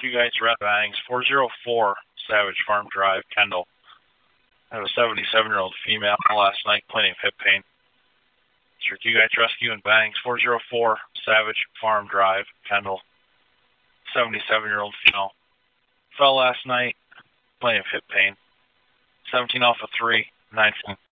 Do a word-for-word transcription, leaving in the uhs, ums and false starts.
You guys red bangs. four oh four Savage Farm Drive, Kendall. I have a seventy-seven-year-old female last night complaining of hip pain. Sir, you guys rescue and bangs. four oh four Savage Farm Drive, Kendall. seventy-seven-year-old female. Fell last night complaining of hip pain. seventeen off of three, nineteen.